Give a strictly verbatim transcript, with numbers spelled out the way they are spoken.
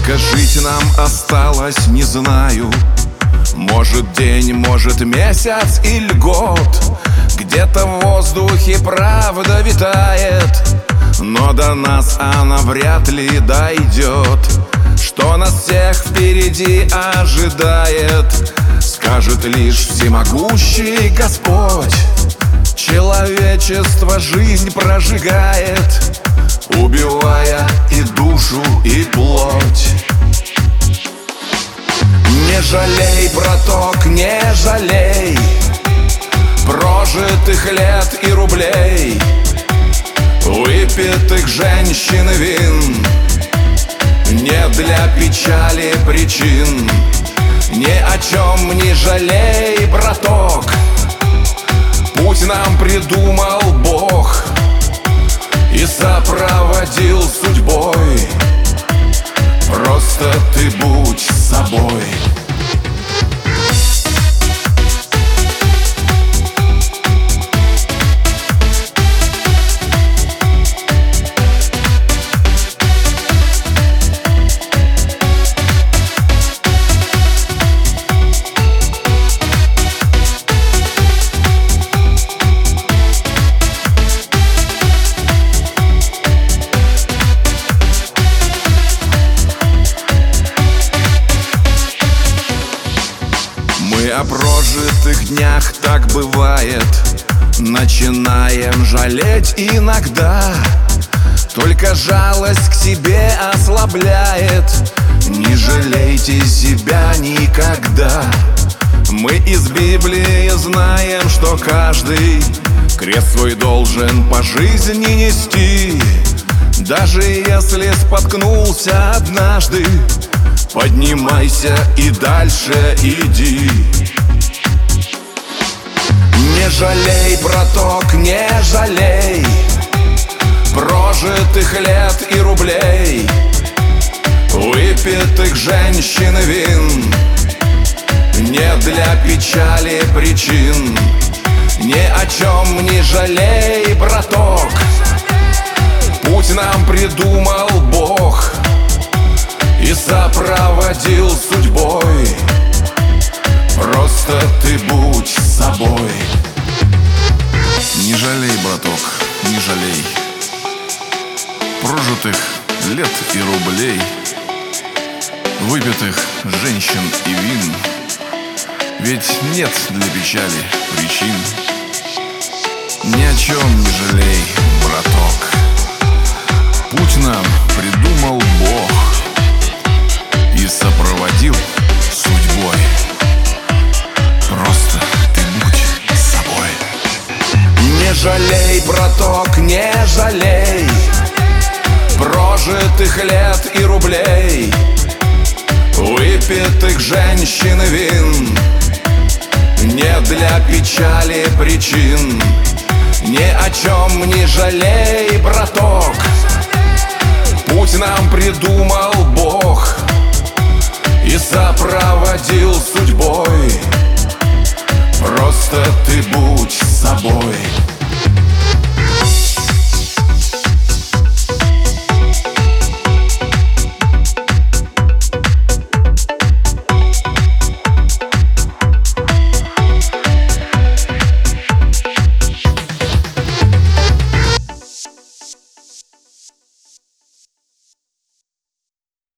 Сколько жить нам осталось, не знаю. Может день, может месяц или год. Где-то в воздухе правда витает, но до нас она вряд ли дойдет. Что нас всех впереди ожидает, скажет лишь всемогущий Господь. Человечество жизнь прожигает, убивая и душу, и плоть. Не жалей, браток, не жалей прожитых лет и рублей, выпитых женщин и вин. Не для печали причин, ни о чем не жалей, браток. Путь нам придумал Бог и сопроводил судьбой. Просто ты будь собой. Мы о прожитых днях, так бывает, начинаем жалеть иногда. Только жалость к себе ослабляет. Не жалейте себя никогда. Мы из Библии знаем, что каждый крест свой должен по жизни нести. Даже если споткнулся однажды, поднимайся и дальше иди. Не жалей, браток, не жалей прожитых лет и рублей, выпитых женщин и вин. Не для печали причин, ни о чем не жалей, браток. Путь нам придумал Бог и сопроводил судьбой. Просто ты будь собой. Не жалей, браток, не жалей прожитых лет и рублей, выпитых женщин и вин. Ведь нет для печали причин. Ни о чем не жалей, браток. Путь нам придумал Бог и сопроводил судьбой. Просто ты будь собой. Не жалей, браток, не жалей прожитых лет и рублей, выпитых женщин и вин. Не для печали причин, ни о чем не жалей, браток. Путь нам придумал Бог и сопроводил судьбой.